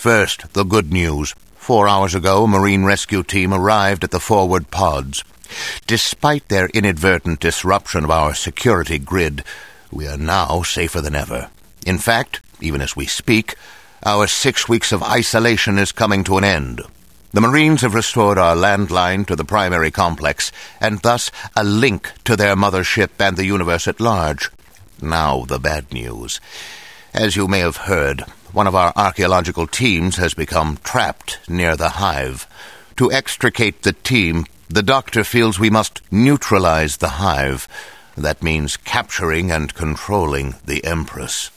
First, the good news. 4 hours ago, a Marine rescue team arrived at the forward pods. Despite their inadvertent disruption of our security grid, we are now safer than ever. In fact, even as we speak, our 6 weeks of isolation is coming to an end. The Marines have restored our landline to the primary complex, and thus a link to their mothership and the universe at large. Now the bad news. As you may have heard, one of our archaeological teams has become trapped near the hive. To extricate the team, the doctor feels we must neutralize the hive. That means capturing and controlling the Empress.